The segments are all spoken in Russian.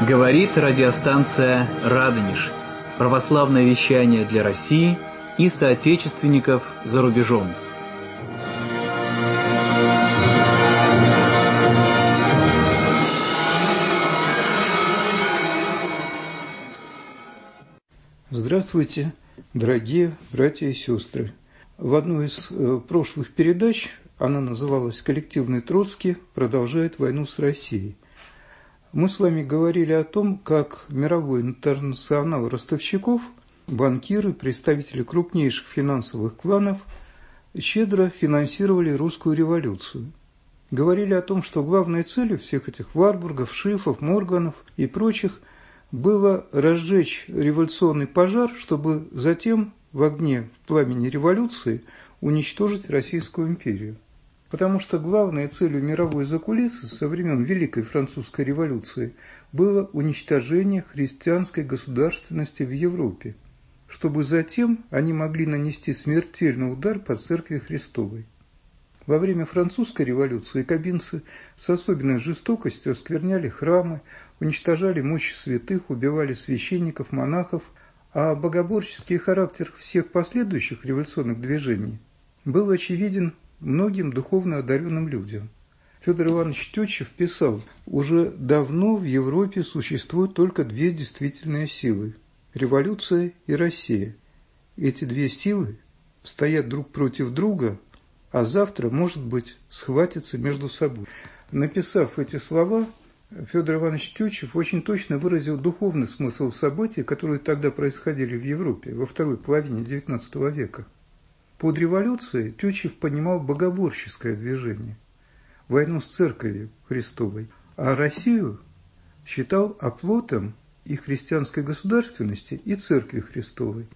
Говорит радиостанция «Радонеж». Православное вещание для России и соотечественников за рубежом. Здравствуйте, дорогие братья и сестры. В одной из прошлых передач, она называлась «Коллективный Троцкий продолжает войну с Россией», мы с вами говорили о том, как мировой интернационал ростовщиков, банкиры, представители крупнейших финансовых кланов щедро финансировали русскую революцию. Говорили о том, что главной целью всех этих Варбургов, Шифов, Морганов и прочих было разжечь революционный пожар, чтобы затем в огне, в пламени революции уничтожить Российскую империю. Потому что главной целью мировой закулисы со времен Великой Французской революции было уничтожение христианской государственности в Европе, чтобы затем они могли нанести смертельный удар по Церкви Христовой. Во время Французской революции якобинцы с особенной жестокостью оскверняли храмы, уничтожали мощи святых, убивали священников, монахов, а богоборческий характер всех последующих революционных движений был очевиден многим духовно одаренным людям. Федор Иванович Тютчев писал: «Уже давно в Европе существуют только две действительные силы – революция и Россия. Эти две силы стоят друг против друга, а завтра, может быть, схватятся между собой». Написав эти слова, Федор Иванович Тютчев очень точно выразил духовный смысл событий, которые тогда происходили в Европе во второй половине XIX века. Под революцией Тютчев понимал богоборческое движение, войну с Церковью Христовой, а Россию считал оплотом и христианской государственности, и Церкви Христовой.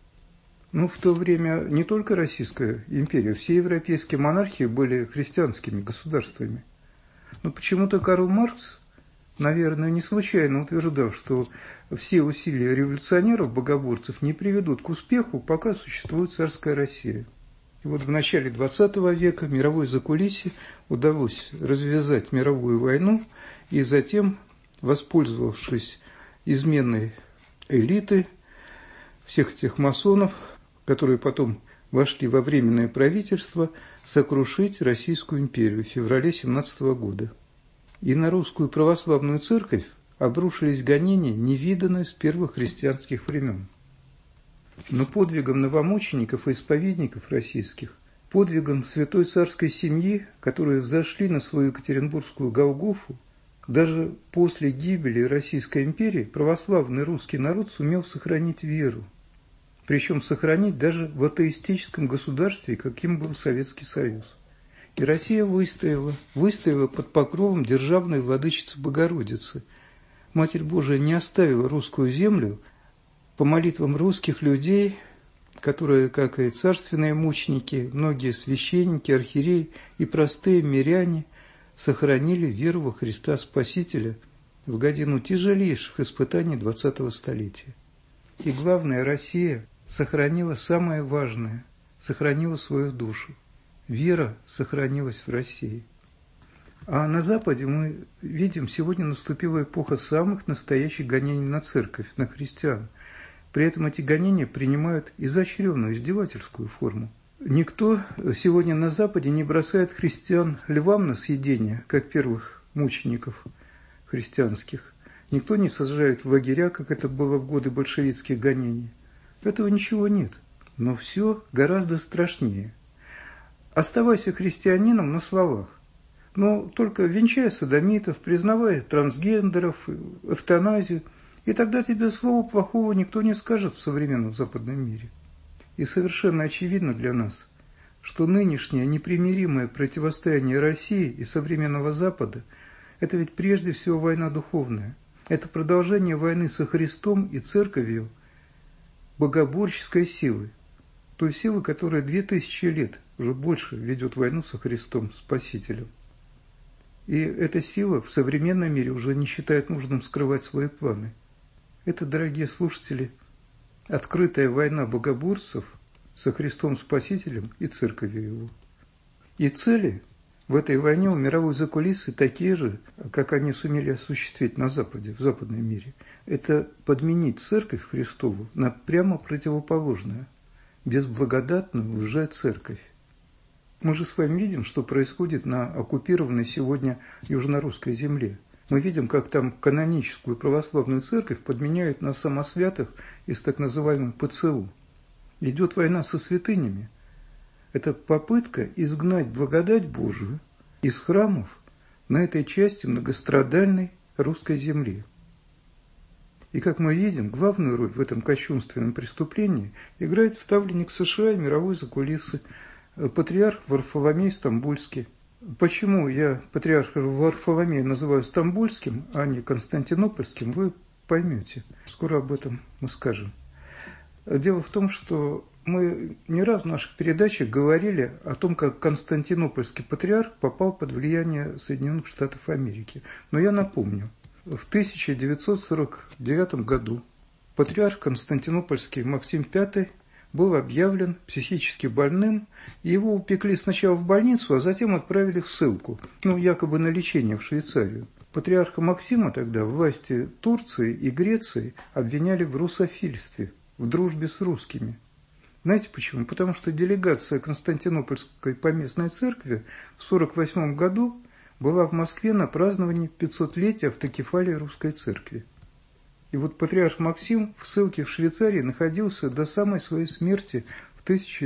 В то время не только Российская империя, все европейские монархии были христианскими государствами. Но почему-то Карл Маркс, наверное, не случайно утверждал, что все усилия революционеров-богоборцев не приведут к успеху, пока существует царская Россия. И вот в начале XX века мировой закулисье удалось развязать мировую войну, и затем, воспользовавшись изменой элиты, всех этих масонов, которые потом вошли во Временное правительство, сокрушить Российскую империю в феврале 17 года. И на русскую православную церковь обрушились гонения, невиданные с первых христианских времен. Но подвигом новомучеников и исповедников российских, подвигом святой царской семьи, которые взошли на свою Екатеринбургскую Голгофу, даже после гибели Российской империи православный русский народ сумел сохранить веру. Причем сохранить даже в атеистическом государстве, каким был Советский Союз. И Россия выстояла под покровом державной владычицы Богородицы. Матерь Божия не оставила русскую землю. По молитвам русских людей, которые, как и царственные мученики, многие священники, архиереи и простые миряне сохранили веру во Христа Спасителя в годину тяжелейших испытаний 20-го столетия. И главное, Россия сохранила самое важное, сохранила свою душу. Вера сохранилась в России. А на Западе мы видим, сегодня наступила эпоха самых настоящих гонений на церковь, на христиан. При этом эти гонения принимают изощренную, издевательскую форму. Никто сегодня на Западе не бросает христиан львам на съедение, как первых мучеников христианских. Никто не сажает в лагеря, как это было в годы большевистских гонений. Этого ничего нет. Но все гораздо страшнее. Оставайся христианином на словах, но только венчай содомитов, признавай трансгендеров, эвтаназию, и тогда тебе слова плохого никто не скажет в современном западном мире. И совершенно очевидно для нас, что нынешнее непримиримое противостояние России и современного Запада – это ведь прежде всего война духовная. Это продолжение войны со Христом и Церковью богоборческой силы, той силы, которая 2000 лет, уже больше, ведет войну со Христом, Спасителем. И эта сила в современном мире уже не считает нужным скрывать свои планы. Это, дорогие слушатели, открытая война богоборцев со Христом Спасителем и Церковью Его. И цели в этой войне у мировой закулисы такие же, как они сумели осуществить на Западе, в западном мире. Это подменить Церковь Христову на прямо противоположное, безблагодатную лже-церковь. Мы же с вами видим, что происходит на оккупированной сегодня южнорусской земле. Мы видим, как там каноническую православную церковь подменяют на самосвятых из так называемой ПЦУ. Идет война со святынями. Это попытка изгнать благодать Божию из храмов на этой части многострадальной русской земли. И, как мы видим, главную роль в этом кощунственном преступлении играет ставленник США и мировой закулисы, патриарх Варфоломей Стамбульский. Почему я патриарха Варфоломея называю Стамбульским, а не Константинопольским, вы поймете. Скоро об этом мы скажем. Дело в том, что мы не раз в наших передачах говорили о том, как Константинопольский патриарх попал под влияние Соединенных Штатов Америки. Но я напомню, в 1949 году патриарх Константинопольский Максим V был объявлен психически больным, и его упекли сначала в больницу, а затем отправили в ссылку, якобы на лечение в Швейцарию. Патриарха Максима тогда власти Турции и Греции обвиняли в русофильстве, в дружбе с русскими. Знаете почему? Потому что делегация Константинопольской поместной церкви в 1948 году была в Москве на праздновании 500-летия автокефалии русской церкви. И вот патриарх Максим в ссылке в Швейцарии находился до самой своей смерти в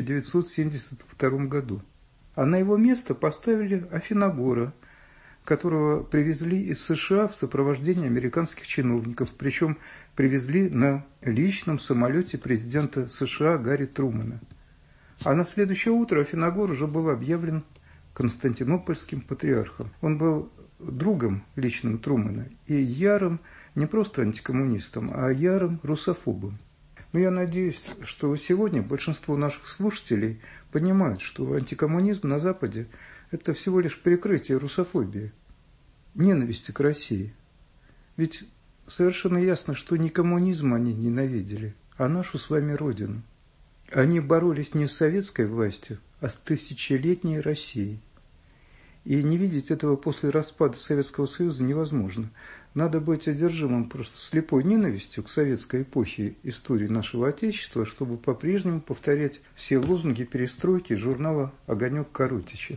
1972 году. А на его место поставили Афиногора, которого привезли из США в сопровождении американских чиновников, причем привезли на личном самолете президента США Гарри Трумэна. А на следующее утро Афиногор уже был объявлен Константинопольским патриархом. Он был другом личным Трумэна и ярым не просто антикоммунистом, а ярым русофобом. Но я надеюсь, что сегодня большинство наших слушателей понимают, что антикоммунизм на Западе – это всего лишь прикрытие русофобии, ненависти к России. Ведь совершенно ясно, что не коммунизм они ненавидели, а нашу с вами Родину. Они боролись не с советской властью, а с тысячелетней Россией. И не видеть этого после распада Советского Союза невозможно. Надо быть одержимым просто слепой ненавистью к советской эпохе истории нашего Отечества, чтобы по-прежнему повторять все лозунги перестройки журнала «Огонек» Коротича.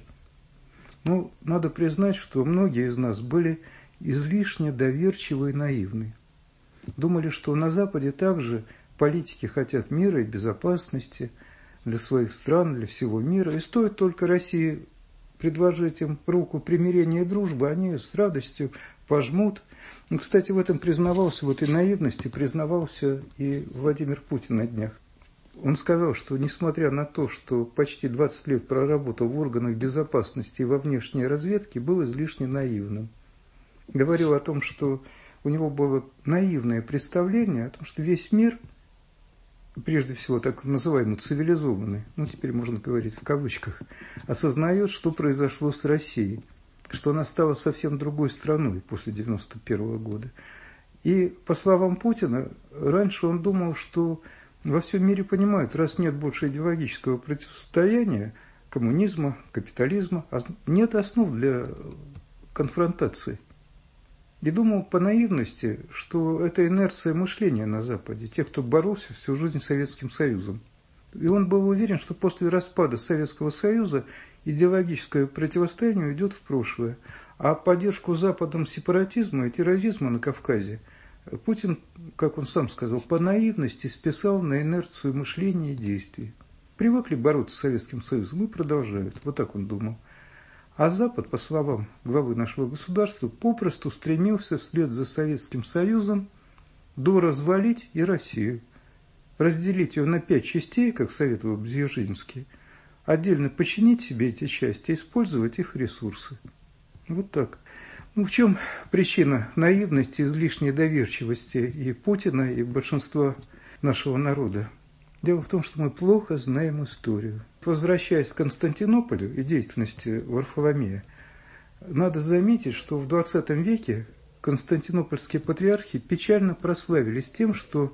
Надо признать, что многие из нас были излишне доверчивы и наивны. Думали, что на Западе также политики хотят мира и безопасности для своих стран, для всего мира, и стоит только России предложить им руку примирения и дружбы, они с радостью пожмут. Кстати, в этом признавался, в этой наивности признавался и Владимир Путин на днях. Он сказал, что несмотря на то, что почти 20 лет проработал в органах безопасности и во внешней разведке, был излишне наивным. Говорил о том, что у него было наивное представление о том, что весь мир, прежде всего так называемый цивилизованный, теперь можно говорить в кавычках, осознает, что произошло с Россией, что она стала совсем другой страной после 1991 года. И, по словам Путина, раньше он думал, что во всем мире понимают, раз нет больше идеологического противостояния, коммунизма, капитализма, нет основ для конфронтации. И думал по наивности, что это инерция мышления на Западе, тех, кто боролся всю жизнь с Советским Союзом. И он был уверен, что после распада Советского Союза идеологическое противостояние уйдет в прошлое, а поддержку Западом сепаратизма и терроризма на Кавказе Путин, как он сам сказал, по наивности списал на инерцию мышления и действий. Привыкли бороться с Советским Союзом и продолжают. Вот так он думал. А Запад, по словам главы нашего государства, попросту стремился вслед за Советским Союзом доразвалить и Россию. Разделить ее на 5 частей, как советовал Бзержинский, отдельно подчинить себе эти части и использовать их ресурсы. Вот так. В чем причина наивности, излишней доверчивости и Путина, и большинства нашего народа? Дело в том, что мы плохо знаем историю. Возвращаясь к Константинополю и деятельности Варфоломея, надо заметить, что в XX веке константинопольские патриархи печально прославились тем, что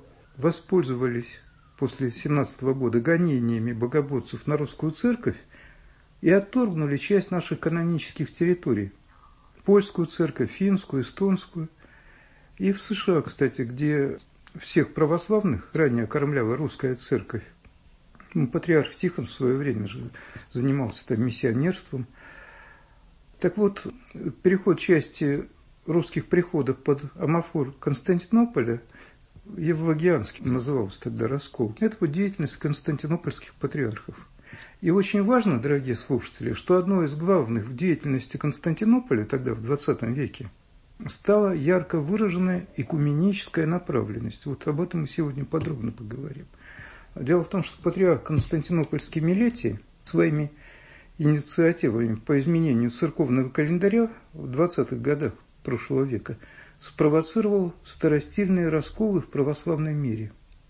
воспользовались после 17 года гонениями богоборцев на русскую церковь и отторгнули часть наших канонических территорий. Польскую церковь, финскую, эстонскую. И в США, кстати, где всех православных ранее кормляла русская церковь. Патриарх Тихон в свое время же занимался там миссионерством. Так вот, переход части русских приходов под амафор Константинополя, Евлогианский назывался тогда раскол, это вот деятельность константинопольских патриархов. И очень важно, дорогие слушатели, что одной из главных в деятельности Константинополя тогда, в XX веке, стала ярко выраженная экуменическая направленность. Вот об этом мы сегодня подробно поговорим. Дело в том, что патриарх Константинопольский Милетий своими инициативами по изменению церковного календаря в 20-х годах прошлого века спровоцировал старостильные расколы в православном мире.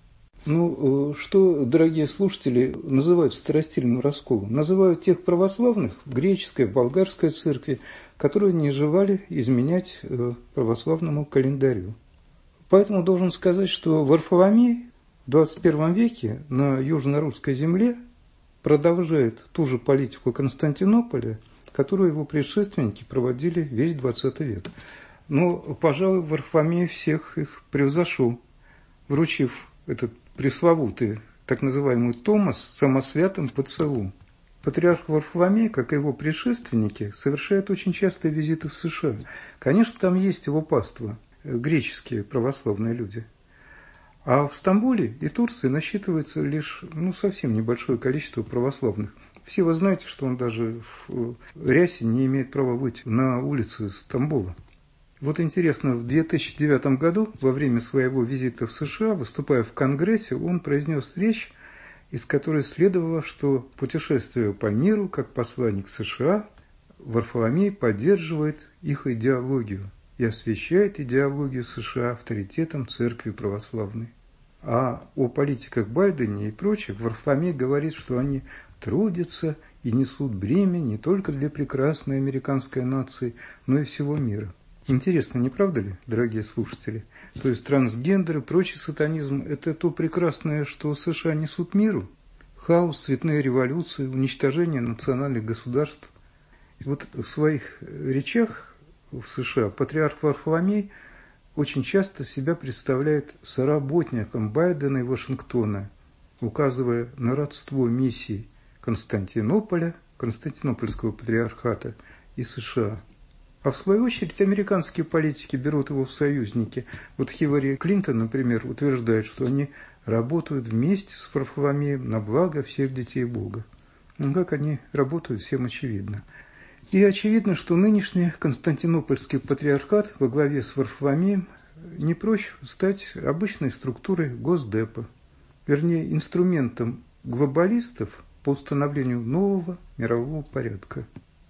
Ну, что, дорогие слушатели, называют старостильным расколом? Называют тех православных в греческой, болгарской церкви, которые не желали изменять православному календарю. Поэтому должен сказать, что Варфоломей в 21 веке на южно-русской земле продолжает ту же политику Константинополя, которую его предшественники проводили весь 20 век. Но, пожалуй, Варфоломей всех их превзошел, вручив этот пресловутый, так называемый Томос самосвятым ПЦУ. Патриарх Варфоломей, как и его предшественники, совершает очень частые визиты в США. Конечно, там есть его паства, греческие православные люди. А в Стамбуле и Турции насчитывается лишь совсем небольшое количество православных. Все вы знаете, что он даже в рясе не имеет права выйти на улицы Стамбула. Вот интересно, в 2009 году, во время своего визита в США, выступая в Конгрессе, он произнес речь, из которой следовало, что, путешествуя по миру как посланник США, Варфоломей поддерживает их идеологию и освящает идеологию США авторитетом церкви православной. А о политиках Байдена и прочих Варфоломей говорит, что они трудятся и несут бремя не только для прекрасной американской нации, но и всего мира. Интересно, не правда ли, дорогие слушатели? То есть трансгендер и прочий сатанизм – это то прекрасное, что США несут миру? Хаос, цветные революции, уничтожение национальных государств. И вот в своих речах в США патриарх Варфоломей очень часто себя представляет соработником Байдена и Вашингтона, указывая на родство миссий Константинополя, Константинопольского патриархата и США. А в свою очередь американские политики берут его в союзники. Вот Хиллари Клинтон, например, утверждает, что они работают вместе с Варфоломеем на благо всех детей Бога. Как они работают, всем очевидно. И очевидно, что нынешний Константинопольский патриархат во главе с Варфоломеем не прочь стать обычной структурой Госдепа, вернее, инструментом глобалистов по установлению нового мирового порядка.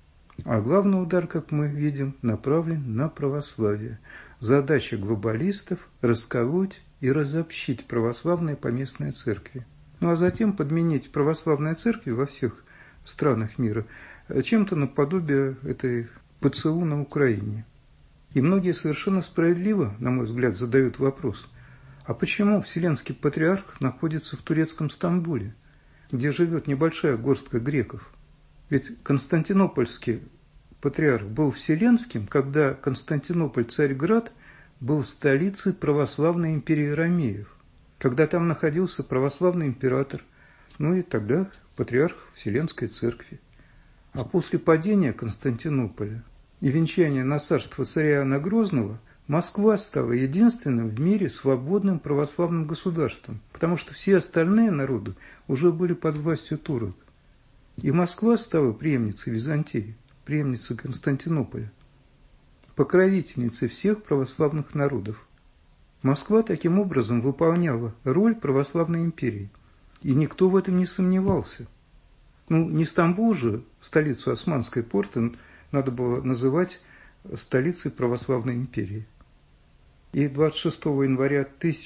А главный удар, как мы видим, направлен на православие. Задача глобалистов – расколоть и разобщить православные поместные церкви. А затем подменить православные церкви во всех странах мира чем-то наподобие этой ПЦУ на Украине. И многие совершенно справедливо, на мой взгляд, задают вопрос, а почему Вселенский Патриарх находится в турецком Стамбуле, где живет небольшая горстка греков? Ведь Константинопольский патриарх был вселенским, когда Константинополь, Царьград, был столицей православной империи ромеев, когда там находился православный император, и тогда патриарх Вселенской Церкви. А после падения Константинополя и венчания на царство царя Иоанна Грозного Москва стала единственным в мире свободным православным государством, потому что все остальные народы уже были под властью турок. И Москва стала преемницей Византии, преемницей Константинополя, покровительницей всех православных народов. Москва таким образом выполняла роль православной империи, и никто в этом не сомневался. Не Стамбул же, столицу Османской порты, надо было называть столицей православной империи. И 26 января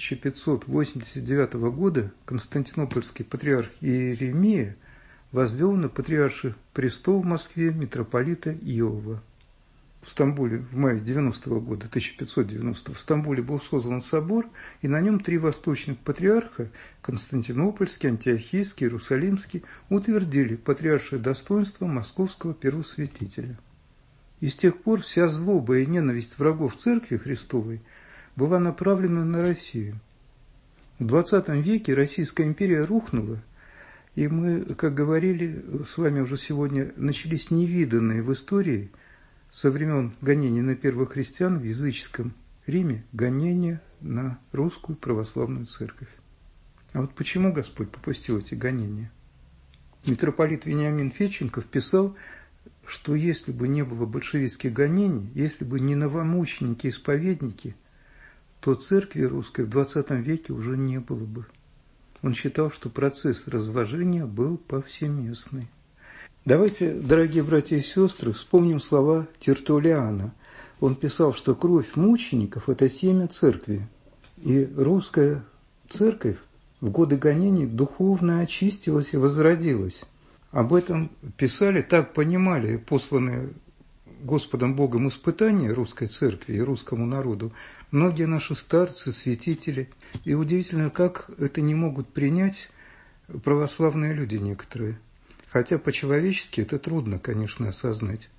1589 года Константинопольский патриарх Иеремия возвел на патриарший престол в Москве митрополита Иова. в Стамбуле в мае 90-го года, 1590 в Стамбуле был создан собор, и на нем 3 восточных патриарха, Константинопольский, Антиохийский, Иерусалимский, утвердили патриаршее достоинство московского первосвятителя. И с тех пор вся злоба и ненависть врагов Церкви Христовой была направлена на Россию. В XX веке Российская империя рухнула, и мы, как говорили с вами уже сегодня, начались невиданные в истории со времен гонений на первых христиан в языческом Риме гонения на русскую православную церковь. А вот почему Господь попустил эти гонения? Митрополит Вениамин Федченков писал, что если бы не было большевистских гонений, если бы не новомученики-исповедники, то церкви русской в XX веке уже не было бы. Он считал, что процесс разложения был повсеместный. Давайте, дорогие братья и сестры, вспомним слова Тертуллиана. Он писал, что кровь мучеников – это семя церкви. И русская церковь в годы гонений духовно очистилась и возродилась. Об этом писали, так понимали посланные Господом Богом испытания русской церкви и русскому народу многие наши старцы, святители. И удивительно, как это не могут принять православные люди некоторые. Хотя по-человечески это трудно, конечно, осознать.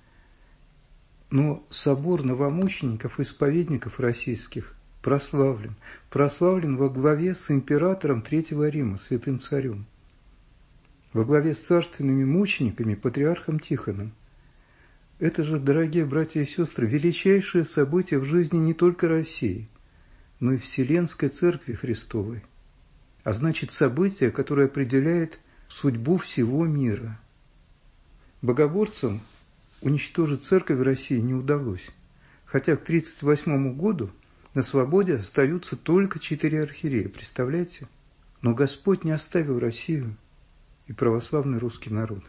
Но собор новомучеников и исповедников российских прославлен. Прославлен во главе с императором Третьего Рима, святым царем. Во главе с царственными мучениками, патриархом Тихоном. Это же, дорогие братья и сестры, величайшее событие в жизни не только России, но и Вселенской Церкви Христовой. А значит, событие, которое определяет судьбу всего мира. Богоборцам уничтожить церковь в России не удалось, хотя к 1938 году на свободе остаются только 4 архиерея, представляете? Но Господь не оставил Россию и православный русский народ.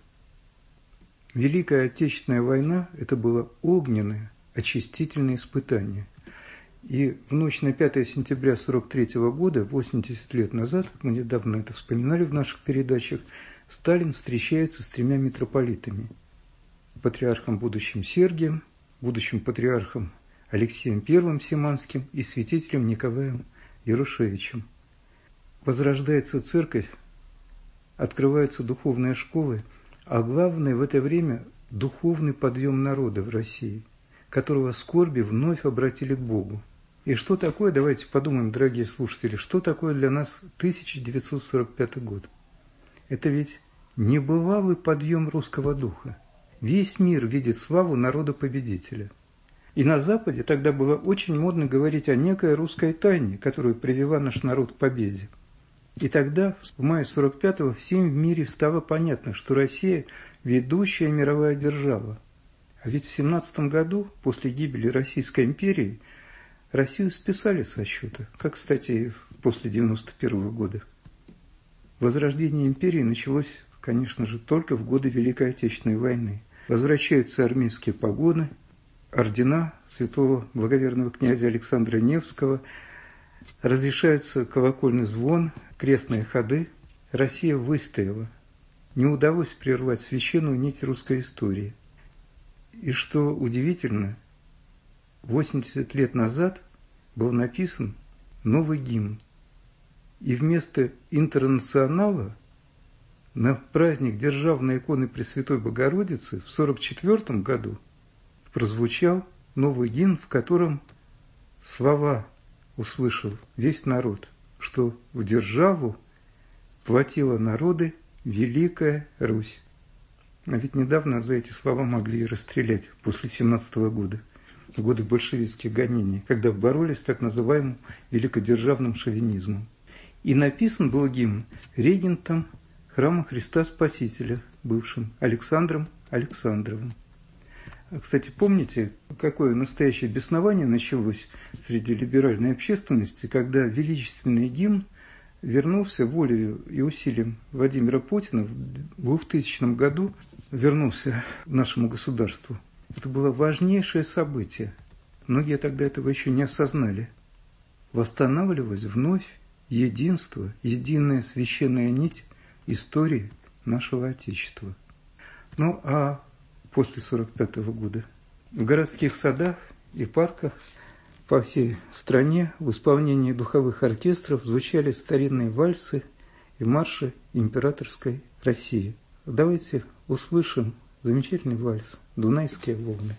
Великая Отечественная война – это было огненное, очистительное испытание. И в ночь на 5 сентября 1943 года, 80 лет назад, мы недавно это вспоминали в наших передачах, Сталин встречается с 3 митрополитами. Патриархом будущим Сергием, будущим патриархом Алексеем I Симанским и святителем Николаем Ярошевичем. Возрождается церковь, открываются духовные школы, а главное в это время духовный подъем народа в России, которого скорби вновь обратили к Богу. И что такое, давайте подумаем, дорогие слушатели, что такое для нас 1945 год? Это ведь небывалый подъем русского духа. Весь мир видит славу народа-победителя. И на Западе тогда было очень модно говорить о некой русской тайне, которая привела наш народ к победе. И тогда, в мае 45-го, всем в мире стало понятно, что Россия – ведущая мировая держава. А ведь в 17 году, после гибели Российской империи, Россию списали со счета, как, кстати, после 91 года. Возрождение империи началось, конечно же, только в годы Великой Отечественной войны. Возвращаются армейские погоны, ордена святого благоверного князя Александра Невского, разрешается колокольный звон, крестные ходы. Россия выстояла. Не удалось прервать священную нить русской истории. И что удивительно, 80 лет назад был написан новый гимн. И вместо интернационала на праздник Державной иконы Пресвятой Богородицы в 1944 году прозвучал новый гимн, в котором слова услышал весь народ, что в державу платила народы Великая Русь. А ведь недавно за эти слова могли и расстрелять после 1917 года, в годы большевистских гонений, когда боролись с так называемым великодержавным шовинизмом. И написан был гимн регентом храма Христа Спасителя, бывшим Александром Александровым. Кстати, помните, какое настоящее беснование началось среди либеральной общественности, когда величественный гимн вернулся волею и усилием Владимира Путина в 2000 году, вернулся нашему государству. Это было важнейшее событие. Многие тогда этого еще не осознали. Восстанавливалось вновь единство, единая священная нить истории нашего Отечества. Ну, а после 1945 года В городских садах и парках по всей стране в исполнении духовых оркестров звучали старинные вальсы и марши императорской России. Давайте услышим замечательный вальс «Дунайские волны».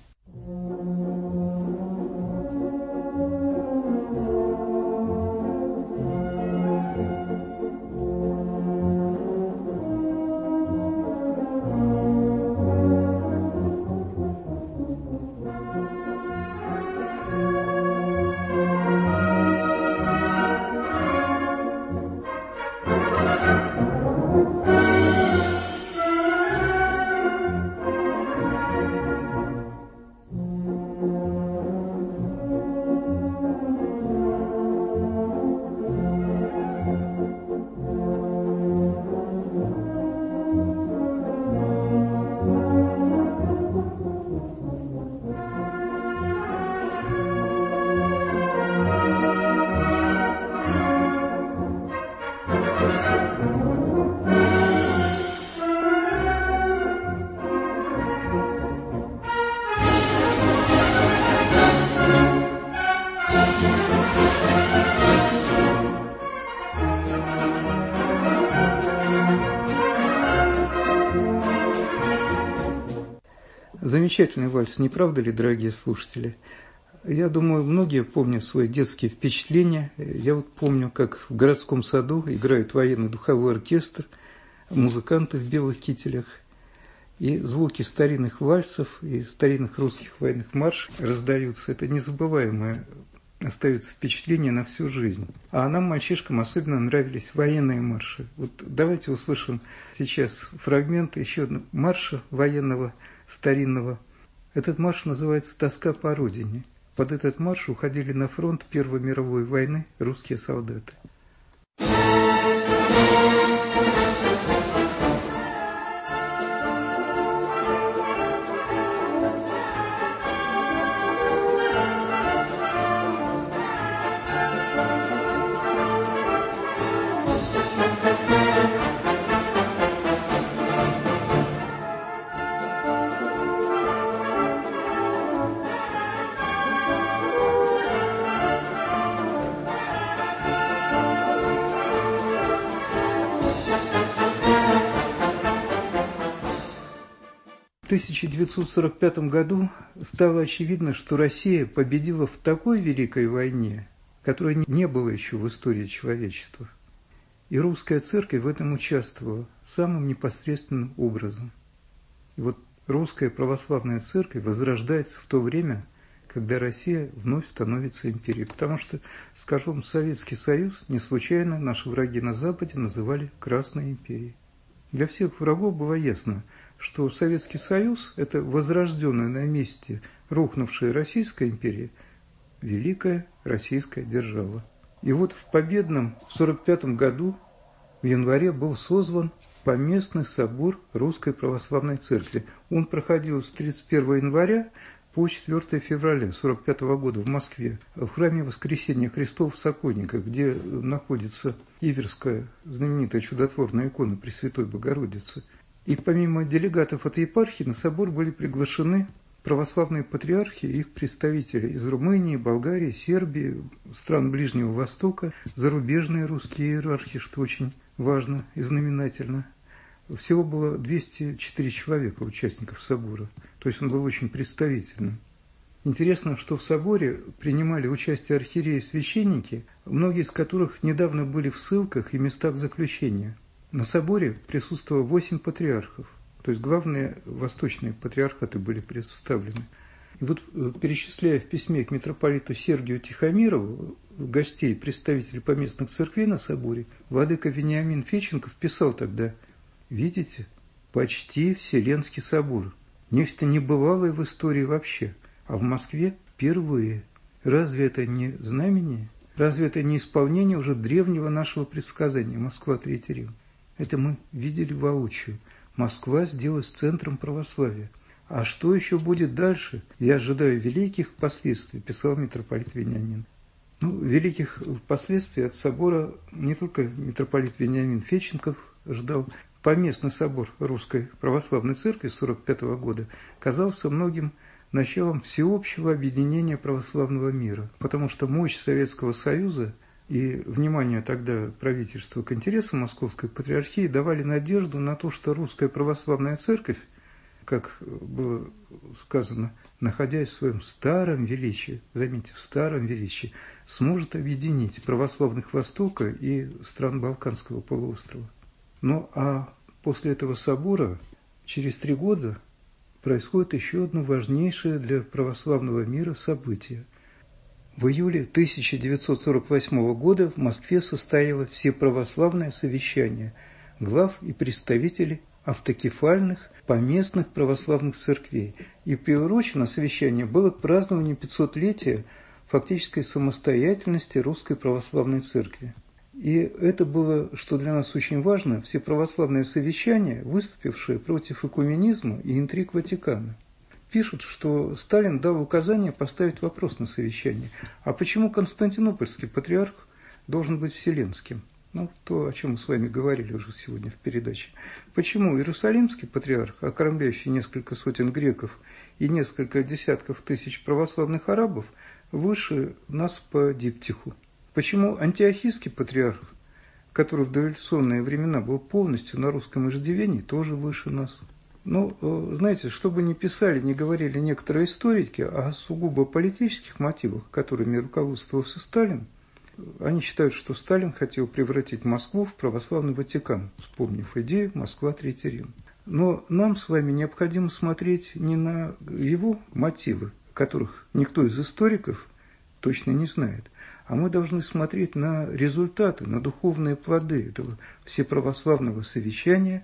Замечательный вальс, не правда ли, дорогие слушатели? Я думаю, многие помнят свои детские впечатления. Я вот помню, как в городском саду играет военный духовой оркестр, музыканты в белых кителях, и звуки старинных вальсов и старинных русских военных маршей раздаются. Это незабываемое остается впечатление на всю жизнь. А нам, мальчишкам, особенно нравились военные марши. Вот давайте услышим сейчас фрагмент еще одного марша военного, старинного. Этот марш называется «Тоска по родине». Под этот марш уходили на фронт Первой мировой войны русские солдаты. 1945 году стало очевидно, что Россия победила в такой великой войне, которой не было еще в истории человечества. И русская церковь в этом участвовала самым непосредственным образом. И вот русская православная церковь возрождается в то время, когда Россия вновь становится империей. Потому что, скажем, Советский Союз не случайно наши враги на Западе называли Красной империей. Для всех врагов было ясно, что Советский Союз – это возрожденная на месте рухнувшая Российская империя, великая российская держава. И вот в победном 1945 году в январе был созван Поместный собор Русской Православной Церкви. Он проходил с 31 января по 4 февраля 1945 года в Москве, в храме Воскресения Христова в Сокольниках, где находится Иверская знаменитая чудотворная икона Пресвятой Богородицы. И помимо делегатов от епархии на собор были приглашены православные патриархи и их представители из Румынии, Болгарии, Сербии, стран Ближнего Востока, зарубежные русские иерархи, что очень важно и знаменательно. Всего было 204 человека, участников собора, то есть он был очень представительным. Интересно, что в соборе принимали участие архиереи и священники, многие из которых недавно были в ссылках и местах заключения. На соборе присутствовало 8 патриархов, то есть главные восточные патриархаты были представлены. И вот, перечисляя в письме к митрополиту Сергию Тихомирову гостей, представителей поместных церквей на соборе, владыка Вениамин Феченков писал тогда: «Видите, почти Вселенский собор. Нечто небывалое в истории вообще, а в Москве впервые. Разве это не знамение? Разве это не исполнение уже древнего нашего предсказания «Москва, Третий Рим»? Это мы видели воочию. Москва сделалась центром православия. А что еще будет дальше? Я ожидаю великих последствий», писал митрополит Вениамин. Великих последствий от собора не только митрополит Вениамин Феченков ждал. Поместный собор Русской Православной Церкви 1945 года казался многим началом всеобщего объединения православного мира, потому что мощь Советского Союза и внимание тогда правительства к интересам Московской Патриархии давали надежду на то, что Русская Православная Церковь, как было сказано, находясь в своем старом величии, заметьте, в старом величии, сможет объединить православных Востока и стран Балканского полуострова. Ну а после этого собора, через 3 года, происходит еще одно важнейшее для православного мира событие. В июле 1948 года в Москве состоялось всеправославное совещание глав и представителей автокефальных поместных православных церквей. И приурочено совещание было к празднованию 500-летия фактической самостоятельности Русской Православной Церкви. И это было, что для нас очень важно, всеправославное совещание, выступившее против экуменизма и интриг Ватикана. Пишут, что Сталин дал указание поставить вопрос на совещании. А почему Константинопольский патриарх должен быть вселенским? Ну, то, о чем мы с вами говорили уже сегодня в передаче. Почему Иерусалимский патриарх, окормляющий несколько сотен греков и несколько десятков тысяч православных арабов, выше нас по диптиху? Почему Антиохийский патриарх, который в дореволюционные времена был полностью на русском иждивении, тоже выше нас? Ну, знаете, что бы ни писали, ни говорили некоторые историки о сугубо политических мотивах, которыми руководствовался Сталин, они считают, что Сталин хотел превратить Москву в православный Ватикан, вспомнив идею «Москва, Третий Рим». Но нам с вами необходимо смотреть не на его мотивы, которых никто из историков точно не знает, а мы должны смотреть на результаты, на духовные плоды этого всеправославного совещания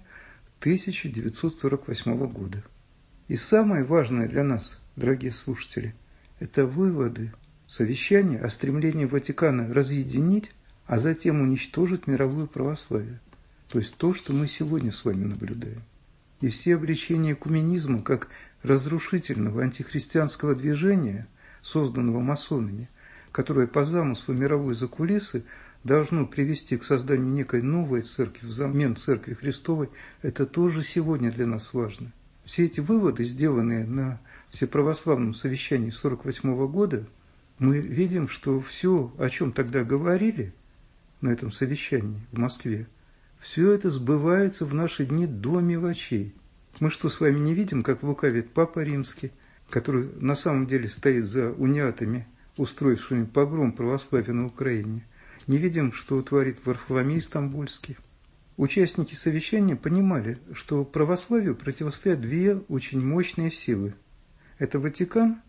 1948 года. И самое важное для нас, дорогие слушатели, это выводы совещания о стремлении Ватикана разъединить, а затем уничтожить мировое православие. То есть то, что мы сегодня с вами наблюдаем. И все обличения экуменизма как разрушительного антихристианского движения, созданного масонами, которое по замыслу мировой закулисы должно привести к созданию некой новой церкви взамен Церкви Христовой, это тоже сегодня для нас важно. Все эти выводы, сделанные на всеправославном совещании 1948 года, мы видим, что все, о чем тогда говорили на этом совещании в Москве, все это сбывается в наши дни до мелочей. Мы что, с вами не видим, как лукавит Папа Римский, который на самом деле стоит за униатами, устроившими погром православия на Украине? Не видим, что творит Варфоломей Стамбульский? Участники совещания понимали, что православию противостоят 2 очень мощные силы. Это Ватикан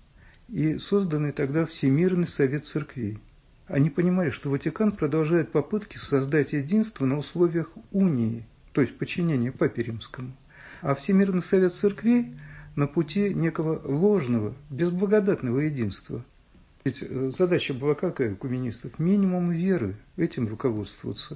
и созданный тогда Всемирный Совет Церквей. Они понимали, что Ватикан продолжает попытки создать единство на условиях унии, то есть подчинения Папе Римскому. А Всемирный Совет Церквей на пути некого ложного, безблагодатного единства. Ведь задача была какая у экуменистов? Минимум веры, этим руководствоваться,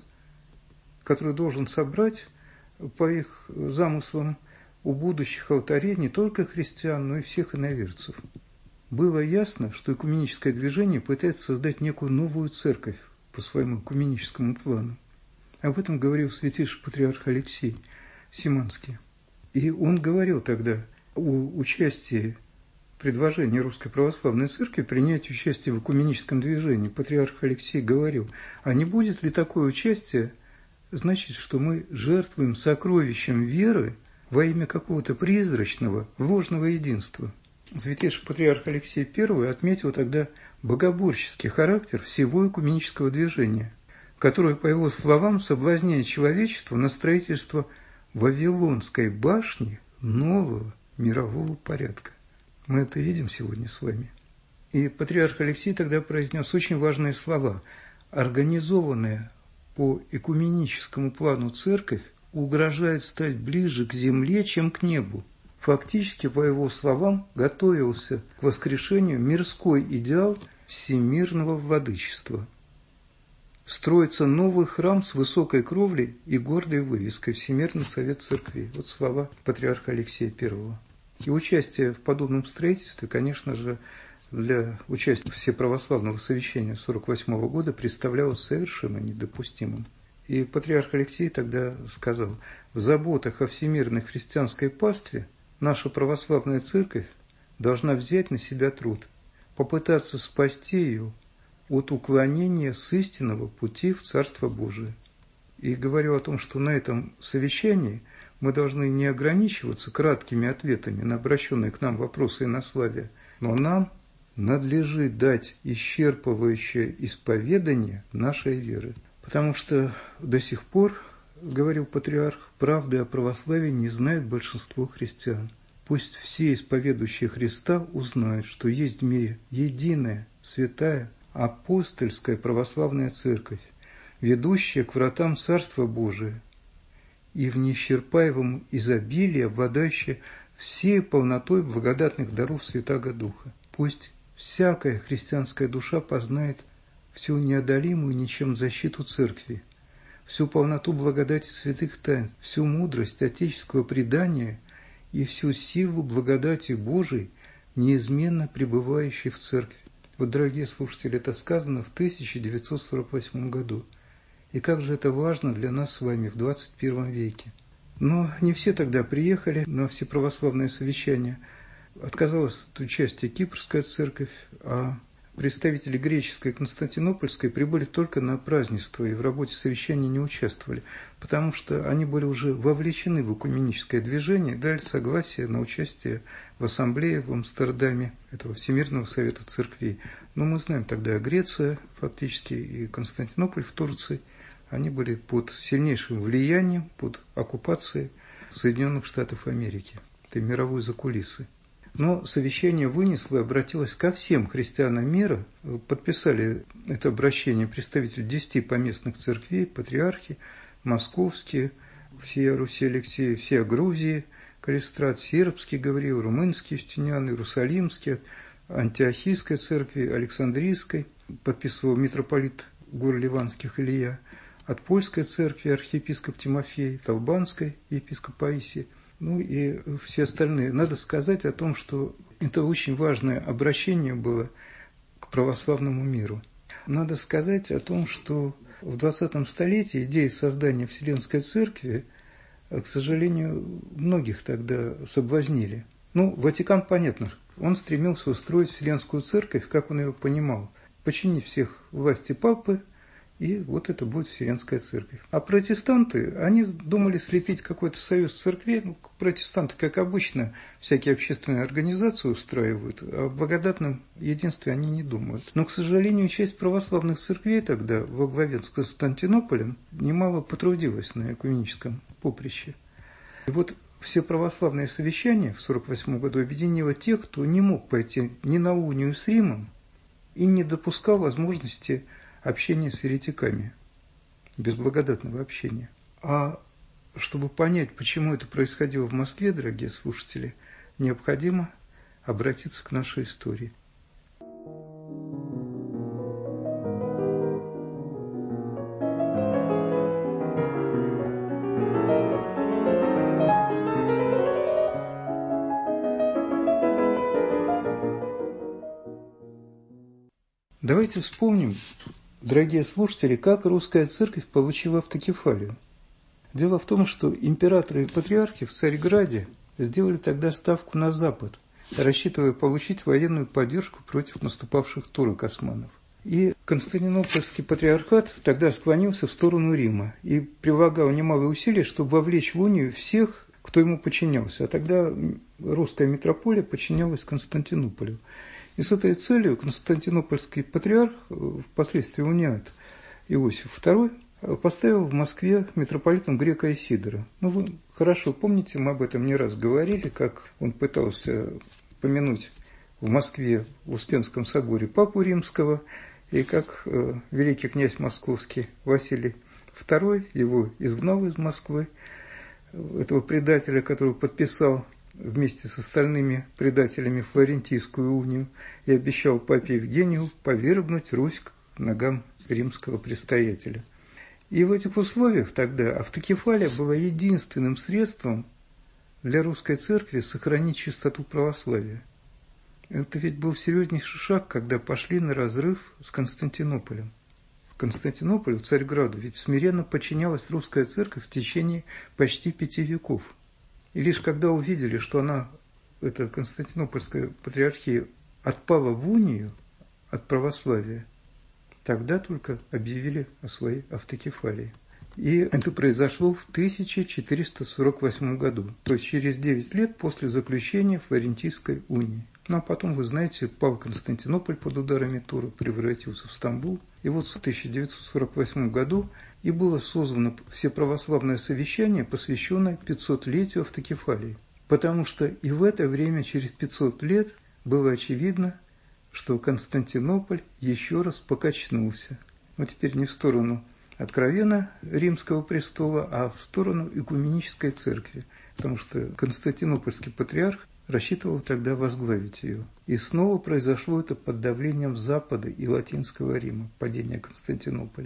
который должен собрать по их замыслам у будущих алтарей не только христиан, но и всех иноверцев. Было ясно, что экуменическое движение пытается создать некую новую церковь по своему экуменическому плану. Об этом говорил святейший патриарх Алексей Симанский. И он говорил тогда о участии предложения Русской Православной Церкви принять участие в экуменическом движении. Патриарх Алексей говорил, а не будет ли такое участие значит, что мы жертвуем сокровищем веры во имя какого-то призрачного, ложного единства? Святейший патриарх Алексей I отметил тогда богоборческий характер всего экуменического движения, которое, по его словам, соблазняет человечество на строительство Вавилонской башни нового мирового порядка. Мы это видим сегодня с вами. И патриарх Алексей тогда произнес очень важные слова. Организованная по экуменическому плану церковь угрожает стать ближе к земле, чем к небу. Фактически, по его словам, готовился к воскрешению мирской идеал всемирного владычества. Строится новый храм с высокой кровлей и гордой вывеской «Всемирный Совет Церквей». Вот слова патриарха Алексея I. И участие в подобном строительстве, конечно же, для участия Всеправославного совещания 1948 года представлялось совершенно недопустимым. И патриарх Алексей тогда сказал, в заботах о всемирной христианской пастве наша православная церковь должна взять на себя труд, попытаться спасти ее от уклонения с истинного пути в Царство Божие. И говорю о том, что на этом совещании мы должны не ограничиваться краткими ответами на обращенные к нам вопросы инославия, но нам надлежит дать исчерпывающее исповедание нашей веры. Потому что до сих пор, говорил патриарх, правды о православии не знает большинство христиан. Пусть все исповедующие Христа узнают, что есть в мире единая, святая, апостольская православная церковь, ведущая к вратам Царства Божия и в неисчерпаемом изобилии обладающая всей полнотой благодатных даров Святаго Духа. Пусть всякая христианская душа познает всю неодолимую ничем защиту Церкви, всю полноту благодати святых тайн, всю мудрость отеческого предания и всю силу благодати Божией, неизменно пребывающей в Церкви. Вот, дорогие слушатели, это сказано в 1948 году. И как же это важно для нас с вами в 21 веке. Но не все тогда приехали на всеправославное совещание. Отказалась от участия Кипрская церковь, а представители греческой и константинопольской прибыли только на празднество и в работе совещания не участвовали, потому что они были уже вовлечены в экуменическое движение, дали согласие на участие в ассамблее в Амстердаме этого Всемирного совета церквей. Но мы знаем тогда Греция фактически и Константинополь в Турции, они были под сильнейшим влиянием, под оккупацией Соединенных Штатов Америки, этой мировой закулисы. Но совещание вынесло и обратилось ко всем христианам мира. Подписали это обращение представители 10 поместных церквей, патриархи, московские, всея Руси Алексея, всея Грузии, Калистрат, сербский Гавриил, румынский Юстиниан, Иерусалимский, Антиохийской церкви, Александрийской, подписывал митрополит гор Ливанских Илья, от Польской церкви архиепископ Тимофей, Толбанской епископ Паисий, ну и все остальные. Надо сказать о том, что это очень важное обращение было к православному миру. Надо сказать о том, что в 20 столетии идея создания Вселенской Церкви, к сожалению, многих тогда соблазнили. Ну, Ватикан, понятно, он стремился устроить Вселенскую Церковь, как он ее понимал, подчинить всех власти Папы, и вот это будет Вселенская Церковь. А протестанты, они думали слепить какой-то союз церквей. Ну, протестанты, как обычно, всякие общественные организации устраивают, а о благодатном единстве они не думают. Но, к сожалению, часть православных церквей тогда во главе с Константинополем немало потрудилась на экуменическом поприще. И вот все православные совещания в 1948 году объединило тех, кто не мог пойти ни на унию с Римом и не допускал возможности общения с еретиками, без благодатного общения. А чтобы понять, почему это происходило в Москве, дорогие слушатели, необходимо обратиться к нашей истории. Давайте вспомним, дорогие слушатели, как русская церковь получила автокефалию. Дело в том, что императоры и патриархи в Царьграде сделали тогда ставку на Запад, рассчитывая получить военную поддержку против наступавших турок-османов. И Константинопольский патриархат тогда склонился в сторону Рима и прилагал немалые усилия, чтобы вовлечь в унию всех, кто ему подчинялся. А тогда русская митрополия подчинялась Константинополю. И с этой целью Константинопольский патриарх, впоследствии униат Иосиф II, поставил в Москве митрополитом грека Исидора. Ну, вы хорошо помните, мы об этом не раз говорили, как он пытался помянуть в Москве, в Успенском соборе, папу римского, и как великий князь московский Василий II его изгнал из Москвы, этого предателя, который подписал вместе с остальными предателями Флорентийскую унию и обещал папе Евгению повергнуть Русь к ногам римского предстоятеля. И в этих условиях тогда автокефалия была единственным средством для русской церкви сохранить чистоту православия. Это ведь был серьезнейший шаг, когда пошли на разрыв с Константинополем. В Константинополю, Царьграду, ведь смиренно подчинялась русская церковь в течение почти 5 веков. И лишь когда увидели, что она эта Константинопольская патриархия отпала в унию от православия, тогда только объявили о своей автокефалии. И это произошло в 1448 году, то есть через 9 лет после заключения Флорентийской унии. Ну а потом, вы знаете, пал Константинополь под ударами Тура, превратился в Стамбул. И вот в 1948 году и было созвано Всеправославное совещание, посвященное 500-летию автокефалии. Потому что и в это время, через 500 лет, было очевидно, что Константинополь еще раз покачнулся. Но теперь не в сторону откровенно Римского престола, а в сторону Экуменической церкви. Потому что Константинопольский патриарх рассчитывал тогда возглавить ее. И снова произошло это под давлением Запада и Латинского Рима, падение Константинополя.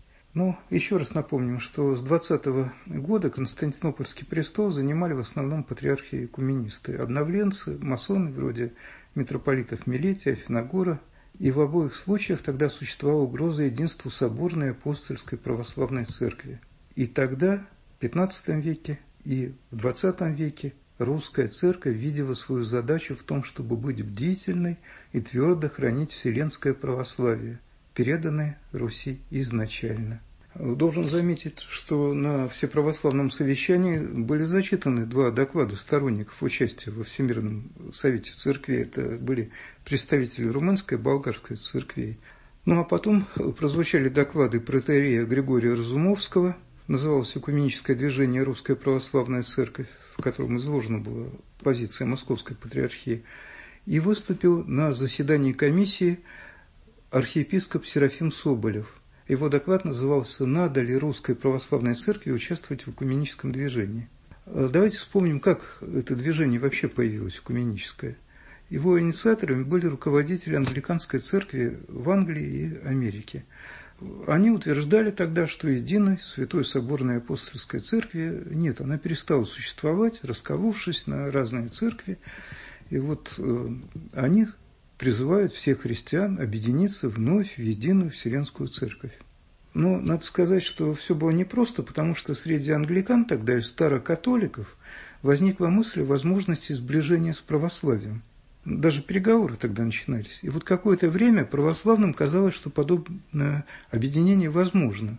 Но еще раз напомним, что с 20 года Константинопольский престол занимали в основном патриархи и экуменисты, обновленцы, масоны вроде митрополитов Милетия, Афиногора. И в обоих случаях тогда существовала угроза единству соборной апостольской православной церкви. И тогда, в XV веке и в XX веке, русская церковь видела свою задачу в том, чтобы быть бдительной и твердо хранить вселенское православие, переданное Руси изначально. Должен заметить, что на Всеправославном совещании были зачитаны 2 доклада сторонников участия во Всемирном совете церквей. Это были представители румынской и болгарской церквей. Ну а потом прозвучали доклады протоиерея Григория Разумовского, называлось «Экуменическое движение Русская Православная Церковь», в котором изложена была позиция Московской Патриархии, и выступил на заседании комиссии архиепископ Серафим Соболев. Его доклад назывался «Надо ли Русской Православной Церкви участвовать в экуменическом движении?». Давайте вспомним, как это движение вообще появилось, экуменическое. Его инициаторами были руководители англиканской церкви в Англии и Америке. Они утверждали тогда, что единой Святой Соборной Апостольской Церкви нет, она перестала существовать, расколовшись на разные церкви. И вот они призывают всех христиан объединиться вновь в единую Вселенскую Церковь. Но надо сказать, что все было непросто, потому что среди англикан тогда и старокатоликов возникла мысль о возможности сближения с православием. Даже переговоры тогда начинались. И вот какое-то время православным казалось, что подобное объединение возможно.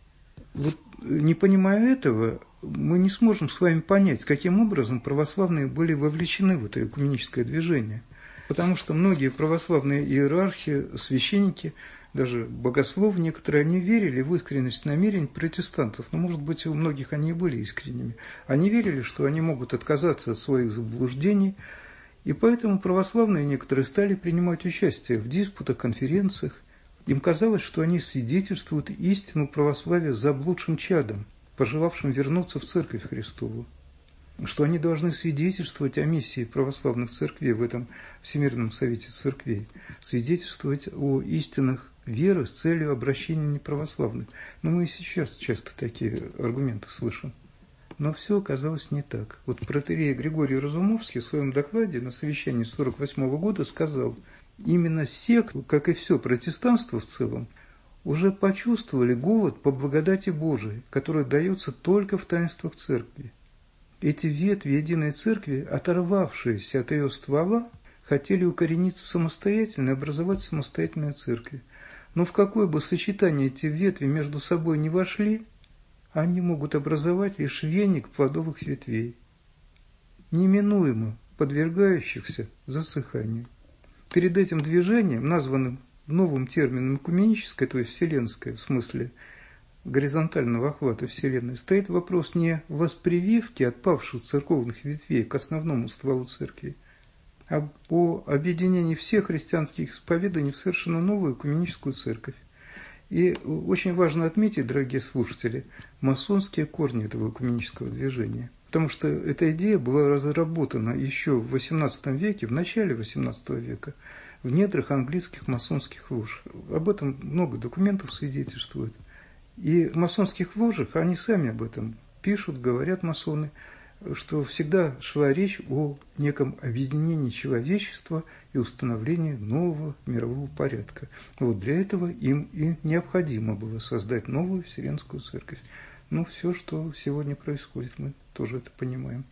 Вот не понимая этого, мы не сможем с вами понять, каким образом православные были вовлечены в это экуменическое движение. Потому что многие православные иерархи, священники, даже богословы некоторые, они верили в искренность намерений протестантов. Но, может быть, у многих они и были искренними. Они верили, что они могут отказаться от своих заблуждений. И поэтому православные некоторые стали принимать участие в диспутах, конференциях. Им казалось, что они свидетельствуют истину православия заблудшим чадом, пожелавшим вернуться в Церковь Христову. Что они должны свидетельствовать о миссии православных церквей в этом Всемирном Совете Церквей, свидетельствовать о истинах веры с целью обращения неправославных. Но мы и сейчас часто такие аргументы слышим. Но все оказалось не так. Вот протоиерей Григорий Разумовский в своем докладе на совещании 1948 года сказал, именно секты, как и все протестанство в целом, уже почувствовали голод по благодати Божией, который дается только в таинствах Церкви. Эти ветви единой Церкви, оторвавшиеся от ее ствола, хотели укорениться самостоятельно и образовать самостоятельные церкви. Но в какое бы сочетание эти ветви между собой не вошли, они могут образовать лишь веник плодовых ветвей, неминуемо подвергающихся засыханию. Перед этим движением, названным новым термином экуменическое, то есть вселенское, в смысле горизонтального охвата Вселенной, стоит вопрос не воспрививки отпавших церковных ветвей к основному стволу Церкви, а о объединении всех христианских исповеданий в совершенно новую экуменическую Церковь. И очень важно отметить, дорогие слушатели, масонские корни этого экуменического движения. Потому что эта идея была разработана еще в XVIII веке, в начале XVIII века, в недрах английских масонских лож. Об этом много документов свидетельствует. И в масонских ложах они сами об этом пишут, говорят масоны, что всегда шла речь о неком объединении человечества и установлении нового мирового порядка. Вот для этого им и необходимо было создать новую Вселенскую Церковь. Но все, что сегодня происходит, мы тоже это понимаем.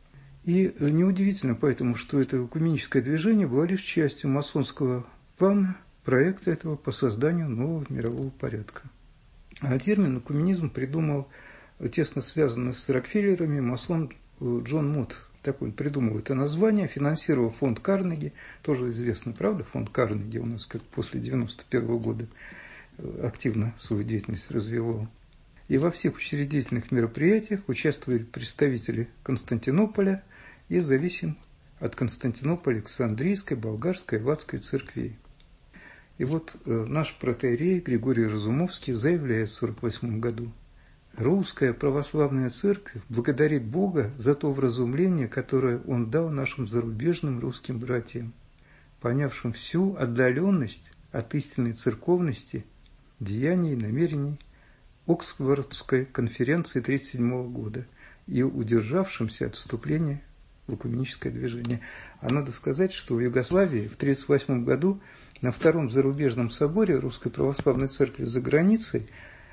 И неудивительно поэтому, что это экуменическое движение было лишь частью масонского плана, проекта этого по созданию нового мирового порядка. А термин экуменизм придумал тесно связанный с Рокфеллерами масон Джон Мот. Так он придумал это название, финансировал фонд Карнеги, тоже известно, правда, фонд Карнеги у нас как после 1991 года активно свою деятельность развивал. И во всех учредительных мероприятиях участвовали представители Константинополя и зависим от Константинополя Александрийской, Болгарской и Ватской церквей. И вот наш протоиерей Григорий Разумовский заявляет в 1948 году: «Русская православная церковь благодарит Бога за то вразумление, которое Он дал нашим зарубежным русским братьям, понявшим всю отдаленность от истинной церковности деяний и намерений Оксфордской конференции 1937 года и удержавшимся от вступления в экуменическое движение». А надо сказать, что в Югославии в 1938 году на Втором зарубежном соборе Русской Православной Церкви за границей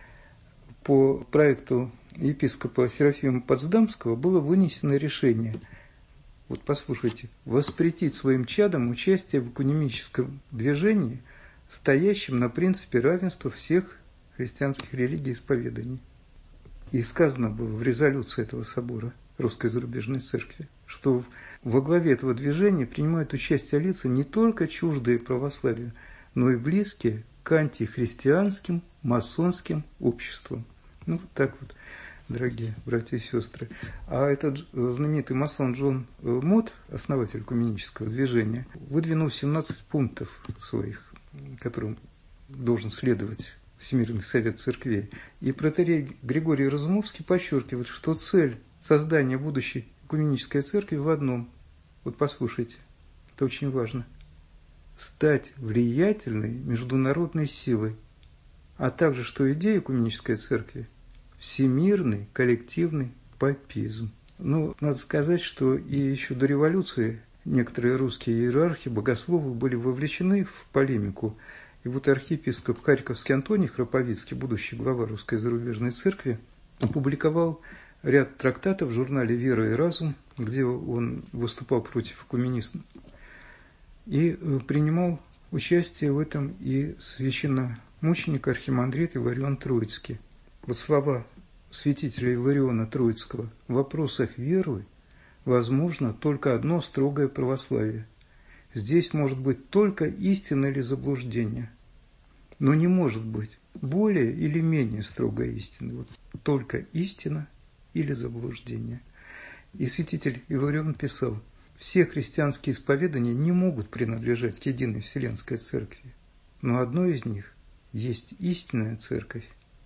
по проекту епископа Серафима Потсдамского было вынесено решение, вот послушайте, воспретить своим чадам участие в экуменическом движении, стоящем на принципе равенства всех христианских религий и исповеданий. И сказано было в резолюции этого собора Русской зарубежной церкви, что во главе этого движения принимают участие лица не только чуждые православию, но и близкие к антихристианским масонским обществам. Ну, вот так вот, дорогие братья и сестры. А этот знаменитый масон Джон Мот, основатель экуменического движения, выдвинул 17 пунктов своих, которым должен следовать Всемирный совет церквей. И протоиерей Григорий Разумовский подчеркивает, что цель создания будущей экуменической церкви в одном. Вот послушайте, это очень важно. Стать влиятельной международной силой, а также, что идея экуменической церкви – всемирный коллективный папизм. Ну, надо сказать, что и еще до революции некоторые русские иерархи, богословы были вовлечены в полемику. И вот архиепископ Харьковский Антоний Храповицкий, будущий глава Русской зарубежной церкви, опубликовал ряд трактатов в журнале «Вера и разум», где он выступал против экуменизма. И принимал участие в этом и священномученик архимандрит Иларион Троицкий. Вот слова святителя Илариона Троицкого: «В вопросах веры возможно только одно строгое православие. Здесь может быть только истина или заблуждение, но не может быть более или менее строгая истина. Вот только истина или заблуждение». И святитель Иларион писал: «Все христианские исповедания не могут принадлежать к единой Вселенской Церкви, но одно из них есть истинная Церковь,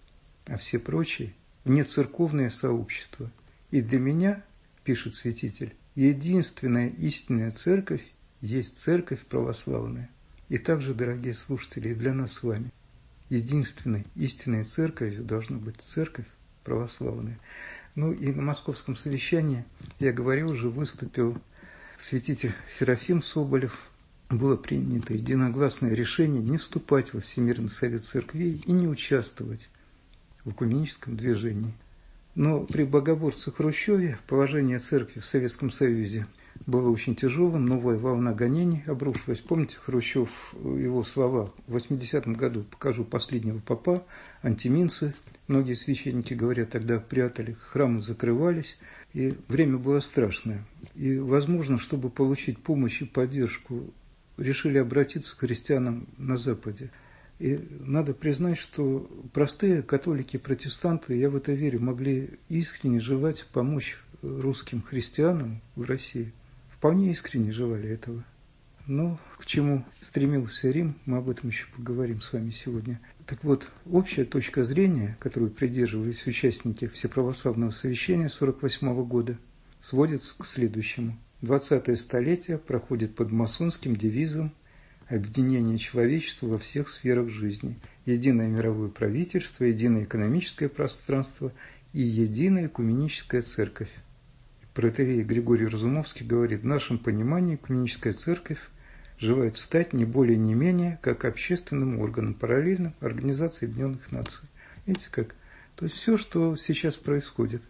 а все прочие – нецерковные сообщества. И для меня, – пишет святитель, – единственная истинная Церковь есть Церковь православная». И также, дорогие слушатели, и для нас с вами единственной истинной Церковью должна быть Церковь православная. Ну и на московском совещании, я говорил уже, выступил святитель Серафим Соболев. Было принято единогласное решение не вступать во Всемирный совет церквей и не участвовать в экуменическом движении. Но при богоборце Хрущеве положение церкви в Советском Союзе было очень тяжелым, новая волна гонений обрушилась. Помните, Хрущев, его слова: в 80-м году покажу последнего попа, антиминцы. Многие священники, говорят, тогда прятали, храмы закрывались, и время было страшное. И, возможно, чтобы получить помощь и поддержку, решили обратиться к христианам на Западе. И надо признать, что простые католики, протестанты, я в это верю, могли искренне желать помочь русским христианам в России. Вполне искренне желали этого. Но к чему стремился Рим, мы об этом еще поговорим с вами сегодня. Так вот, общая точка зрения, которую придерживались участники Всеправославного совещания 1948 года, сводится к следующему. 20-е столетие проходит под масонским девизом объединение человечества во всех сферах жизни, единое мировое правительство, единое экономическое пространство и единая экуменическая церковь. Протоиерей Григорий Разумовский говорит: в нашем понимании экуменическая церковь желает стать не более не менее как общественным органом, параллельным Организации Объединенных Наций. Видите как? То есть все, что сейчас происходит.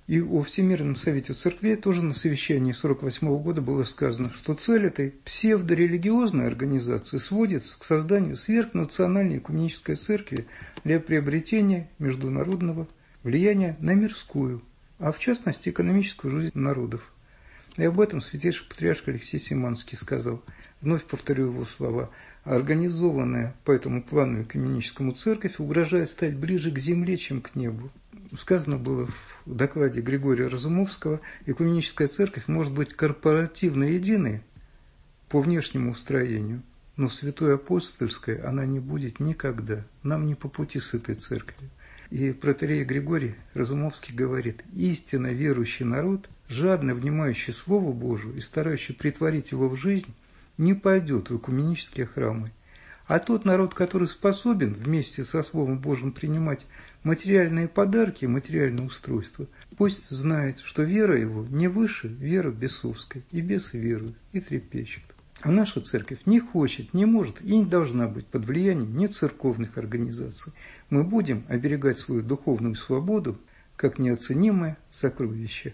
И о Всемирном Совете Церквей тоже на совещании 1948 года было сказано, что цель этой псевдорелигиозной организации сводится к созданию сверхнациональной экуменической церкви для приобретения международного влияния на мирскую, а в частности экономическую жизнь народов. И об этом святейший патриарх Алексей Симанский сказал. Вновь повторю его слова. Организованная по этому плану экуменическому церковь угрожает стать ближе к земле, чем к небу. Сказано было в докладе Григория Разумовского, экуменическая церковь может быть корпоративно единой по внешнему устроению, но святой апостольской она не будет никогда. Нам не по пути с этой церковью. И протоиерей Григорий Разумовский говорит: истинно верующий народ, жадно внимающий Слову Божию и старающий претворить его в жизнь, не пойдет в экуменические храмы. А тот народ, который способен вместе со Словом Божьим принимать материальные подарки, материальное устройство, пусть знает, что вера его не выше веры бесовской, и бесы веруют, и трепещут. А наша церковь не хочет, не может и не должна быть под влиянием нецерковных организаций. Мы будем оберегать свою духовную свободу как неоценимое сокровище.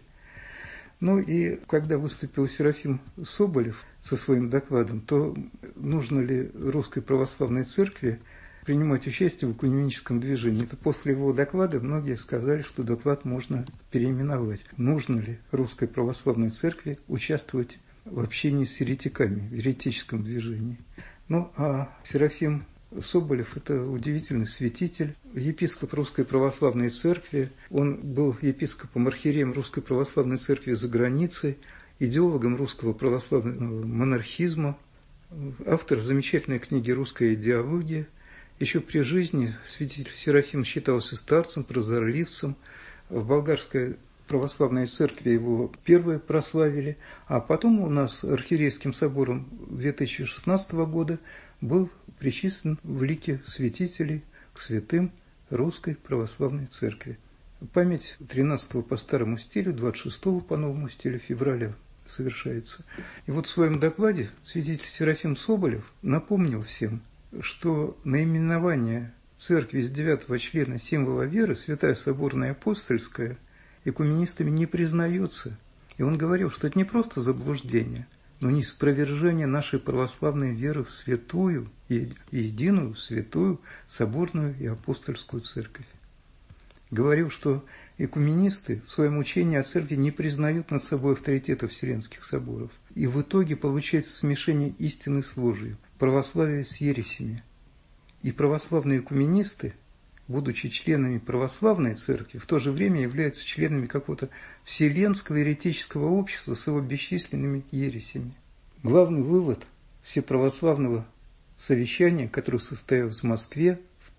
Ну и когда выступил Серафим Соболев со своим докладом, то нужно ли Русской Православной Церкви принимать участие в экуменическом движении? Это после его доклада многие сказали, что доклад можно переименовать. Нужно ли Русской Православной Церкви участвовать в общении с еретиками, в еретическом движении? Ну, а Серафим Соболев – это удивительный святитель, епископ Русской Православной Церкви. Он был епископом, архиереем Русской Православной Церкви за границей, идеологом русского православного монархизма, автор замечательной книги «Русская идеология». Еще при жизни святитель Серафим считался старцем, прозорливцем. В болгарской православной церкви его первые прославили, а потом у нас архиерейским собором 2016 года был причислен в лике святителей к святым Русской Православной Церкви. Память 13-го по старому стилю, 26-го по новому стилю февраля совершается. И вот в своем докладе святитель Серафим Соболев напомнил всем, что наименование церкви с 9-го члена символа веры, Святая Соборная Апостольская, экуменистами не признается. И он говорил, что это не просто заблуждение, но неспровержение нашей православной веры в святую и единую, святую, соборную и апостольскую церковь. Говорил, что экуменисты в своем учении о церкви не признают над собой авторитета вселенских соборов. И в итоге получается смешение истины с ложью, православия с ересями. И православные экуменисты, будучи членами православной церкви, в то же время являются членами какого-то вселенского еретического общества с его бесчисленными ересями. Главный вывод всеправославного совещания, которое состоялось в Москве в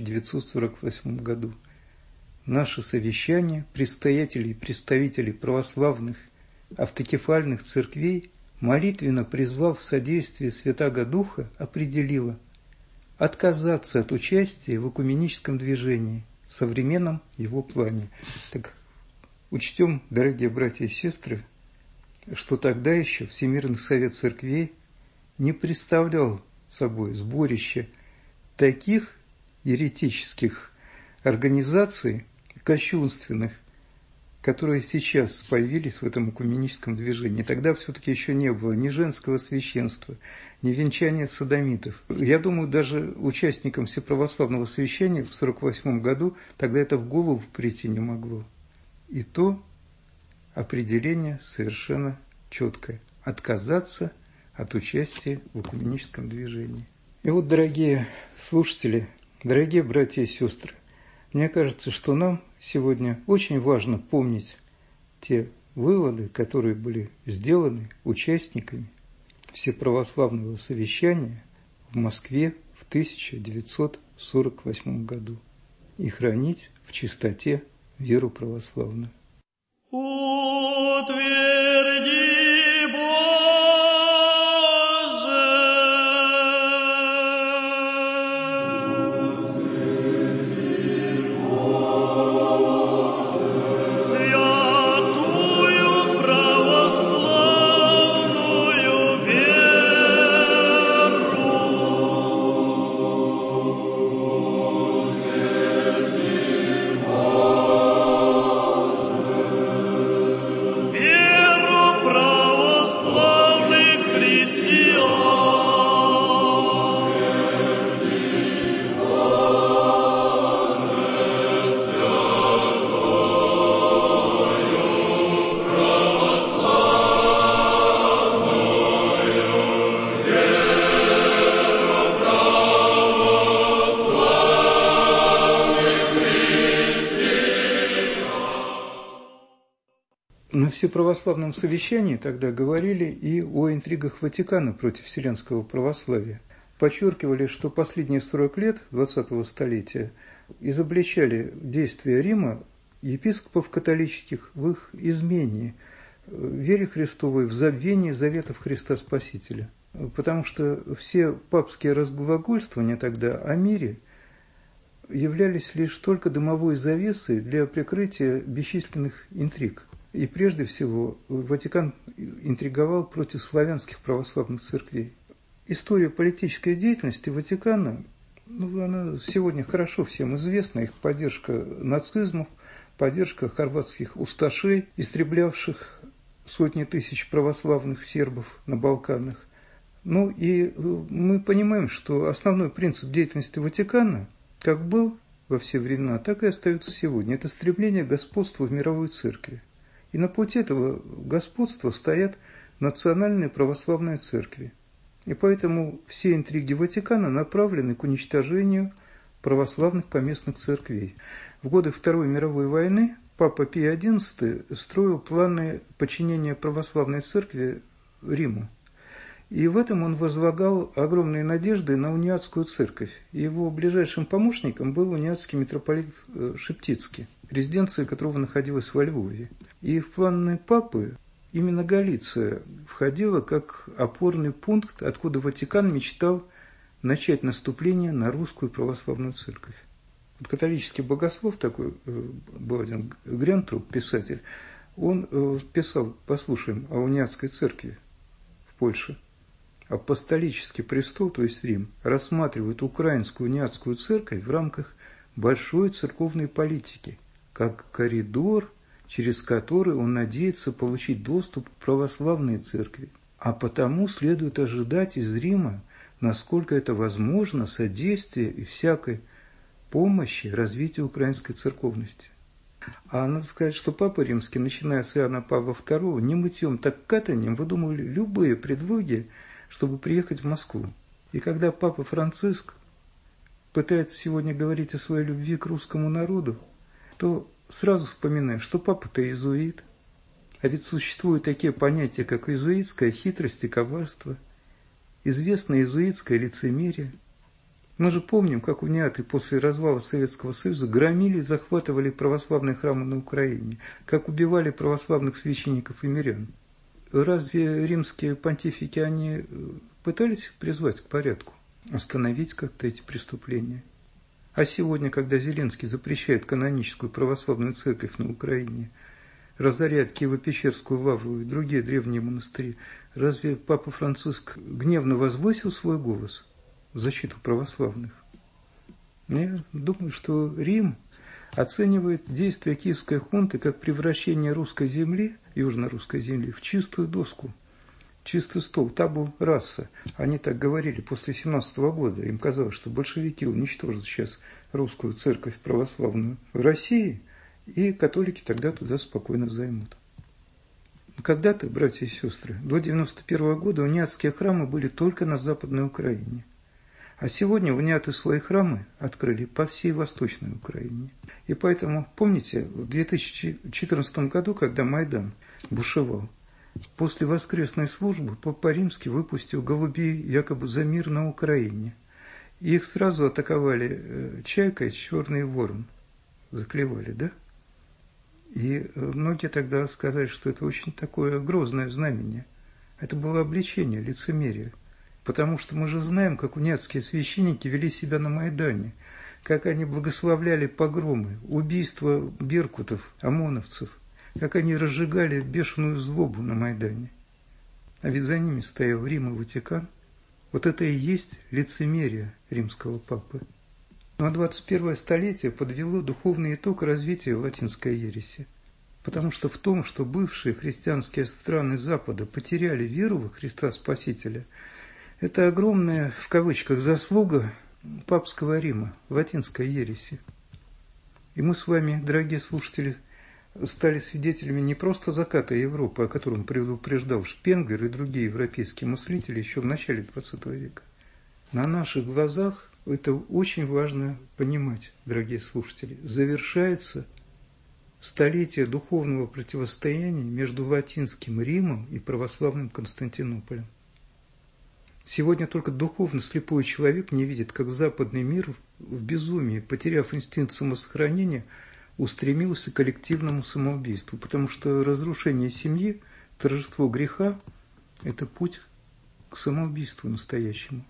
1948 году. Наше совещание предстоятелей и представителей православных автокефальных церквей, молитвенно призвав в содействие Святаго Духа, определило отказаться от участия в экуменическом движении в современном его плане. Так учтем, дорогие братья и сестры, что тогда еще Всемирный Совет Церквей не представлял собой сборище таких еретических организаций, кощунственных, которые сейчас появились в этом экуменическом движении. Тогда все-таки еще не было ни женского священства, ни венчания содомитов. Я думаю, даже участникам всеправославного совещания в 1948 году тогда это в голову прийти не могло. И то определение совершенно четкое – отказаться от участия в экуменическом движении. И вот, дорогие слушатели, дорогие братья и сестры, мне кажется, что нам сегодня очень важно помнить те выводы, которые были сделаны участниками всеправославного совещания в Москве в 1948 году и хранить в чистоте веру православную. На всеправославном совещании тогда говорили и о интригах Ватикана против вселенского православия. Подчеркивали, что последние 40 лет 20-го столетия изобличали действия Рима, епископов католических, в их измене, вере Христовой, в забвении заветов Христа Спасителя. Потому что все папские разглагольствования тогда о мире являлись лишь только дымовой завесой для прикрытия бесчисленных интриг. И прежде всего Ватикан интриговал против славянских православных церквей. История политической деятельности Ватикана, она сегодня хорошо всем известна, их поддержка нацизмов, поддержка хорватских усташей, истреблявших сотни тысяч православных сербов на Балканах. И мы понимаем, что основной принцип деятельности Ватикана, как был во все времена, так и остается сегодня. Это стремление к господству в мировой церкви. И на пути этого господства стоят национальные православные церкви. И поэтому все интриги Ватикана направлены к уничтожению православных поместных церквей. В годы Второй мировой войны Папа Пий XI строил планы подчинения православной церкви Риму. И в этом он возлагал огромные надежды на униатскую церковь. Его ближайшим помощником был униатский митрополит Шептицкий, резиденция которого находилась во Львове. И в планы папы именно Галиция входила как опорный пункт, откуда Ватикан мечтал начать наступление на русскую православную церковь. Вот католический богослов такой был один, Грентруп, писатель, он писал, послушаем, о униатской церкви в Польше. Апостолический престол, то есть Рим, рассматривает украинскую униатскую церковь в рамках большой церковной политики, как коридор, через который он надеется получить доступ к православной церкви. А потому следует ожидать из Рима, насколько это возможно, содействия и всякой помощи развитию украинской церковности. А надо сказать, что Папа Римский, начиная с Иоанна Павла II, не мытьем, так катанием выдумывали любые предлоги, чтобы приехать в Москву. И когда Папа Франциск пытается сегодня говорить о своей любви к русскому народу, то сразу вспоминаем, что папа-то иезуит. А ведь существуют такие понятия, как иезуитская хитрость и коварство, известное иезуитское лицемерие. Мы же помним, как униаты после развала Советского Союза громили и захватывали православные храмы на Украине, как убивали православных священников и мирян. Разве римские понтифики, они пытались их призвать к порядку, остановить как-то эти преступления? А сегодня, когда Зеленский запрещает каноническую православную церковь на Украине, разоряет Киево-Печерскую лавру и другие древние монастыри, разве Папа Франциск гневно возвысил свой голос в защиту православных? Я думаю, что Рим оценивает действия киевской хунты как превращение русской земли, южно-русской земли, в чистую доску, чистый стол, табу раса. Они так говорили после 17 года. Им казалось, что большевики уничтожат сейчас русскую церковь православную в России, и католики тогда туда спокойно займут. Когда-то, братья и сестры, до 91 года униатские храмы были только на Западной Украине. А сегодня униаты свои храмы открыли по всей Восточной Украине. И поэтому, помните, в 2014 году, когда Майдан бушевал, после воскресной службы Папа Римский выпустил голубей якобы за мир на Украине. И их сразу атаковали чайка и черный ворон. Заклевали, да? И многие тогда сказали, что это очень такое грозное знамение. Это было обличение, лицемерие. Потому что мы же знаем, как униатские священники вели себя на Майдане, как они благословляли погромы, убийства беркутов, ОМОНовцев, как они разжигали бешеную злобу на Майдане. А ведь за ними стоял Рим и Ватикан. Вот это и есть лицемерие римского папы. Но 21 столетие подвело духовный итог развития латинской ереси. Потому что в том, что бывшие христианские страны Запада потеряли веру во Христа Спасителя, это огромная, в кавычках, заслуга папского Рима, латинской ереси. И мы с вами, дорогие слушатели, стали свидетелями не просто заката Европы, о котором предупреждал Шпенглер и другие европейские мыслители еще в начале XX века. На наших глазах, это очень важно понимать, дорогие слушатели, завершается столетия духовного противостояния между латинским Римом и православным Константинополем. Сегодня только духовно слепой человек не видит, как западный мир в безумии, потеряв инстинкт самосохранения, устремился к коллективному самоубийству, потому что разрушение семьи, торжество греха – это путь к самоубийству настоящему.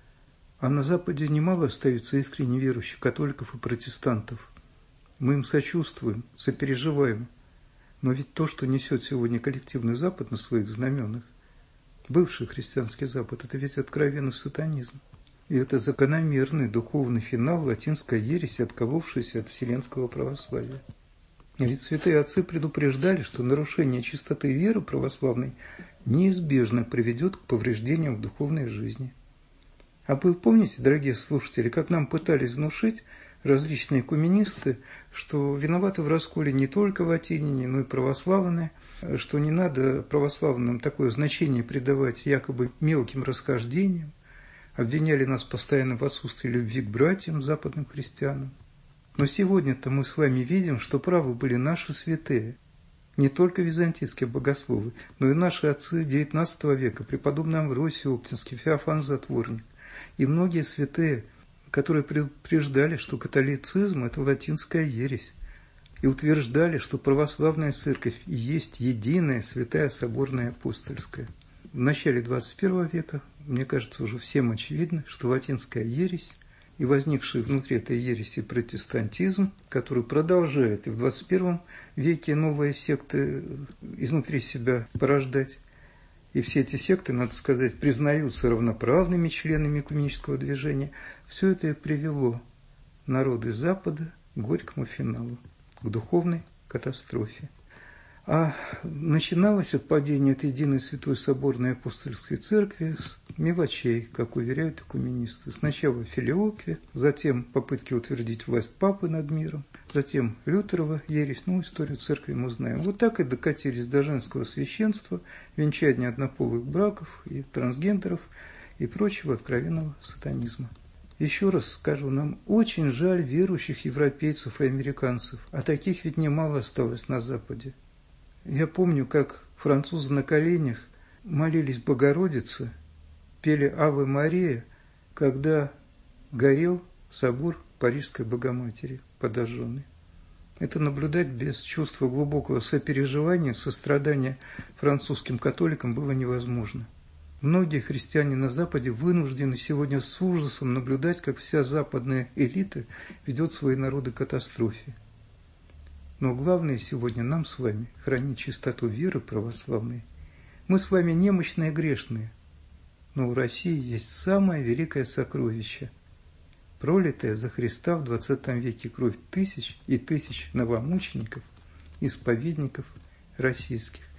А на Западе немало остается искренне верующих католиков и протестантов. Мы им сочувствуем, сопереживаем. Но ведь то, что несет сегодня коллективный Запад на своих знаменах, бывший христианский Запад, это ведь откровенный сатанизм. И это закономерный духовный финал латинской ереси, отколовшейся от вселенского православия. Ведь святые отцы предупреждали, что нарушение чистоты веры православной неизбежно приведет к повреждениям в духовной жизни. А вы помните, дорогие слушатели, как нам пытались внушить различные экуменисты, что виноваты в расколе не только латиняне, но и православные, что не надо православным такое значение придавать якобы мелким расхождениям, обвиняли нас постоянно в отсутствии любви к братьям, западным христианам. Но сегодня-то мы с вами видим, что правы были наши святые, не только византийские богословы, но и наши отцы XIX века, преподобный Амвросий Оптинский, Феофан Затворник, и многие святые, которые предупреждали, что католицизм – это латинская ересь, и утверждали, что православная церковь и есть единая святая соборная апостольская. В начале XXI века, мне кажется, уже всем очевидно, что латинская ересь и возникший внутри этой ереси протестантизм, который продолжает и в XXI веке новые секты изнутри себя порождать, и все эти секты, надо сказать, признаются равноправными членами экуменического движения, все это и привело народы Запада к горькому финалу, к духовной катастрофе. А начиналось отпадение от единой святой соборной апостольской церкви с мелочей, как уверяют экуменисты. Сначала филиоквия, затем попытки утвердить власть папы над миром, затем Лютерова ересь, историю церкви мы знаем. Вот так и докатились до женского священства, венчания однополых браков и трансгендеров и прочего откровенного сатанизма. Еще раз скажу, нам очень жаль верующих европейцев и американцев, а таких ведь немало осталось на Западе. Я помню, как французы на коленях молились Богородице, пели «Аве Мария», когда горел собор Парижской Богоматери подожженный. Это наблюдать без чувства глубокого сопереживания, сострадания французским католикам было невозможно. Многие христиане на Западе вынуждены сегодня с ужасом наблюдать, как вся западная элита ведет свои народы к катастрофе. Но главное сегодня нам с вами хранить чистоту веры православной. Мы с вами немощные и грешные, но у России есть самое великое сокровище, пролитая за Христа в XX веке кровь тысяч и тысяч новомучеников, исповедников российских.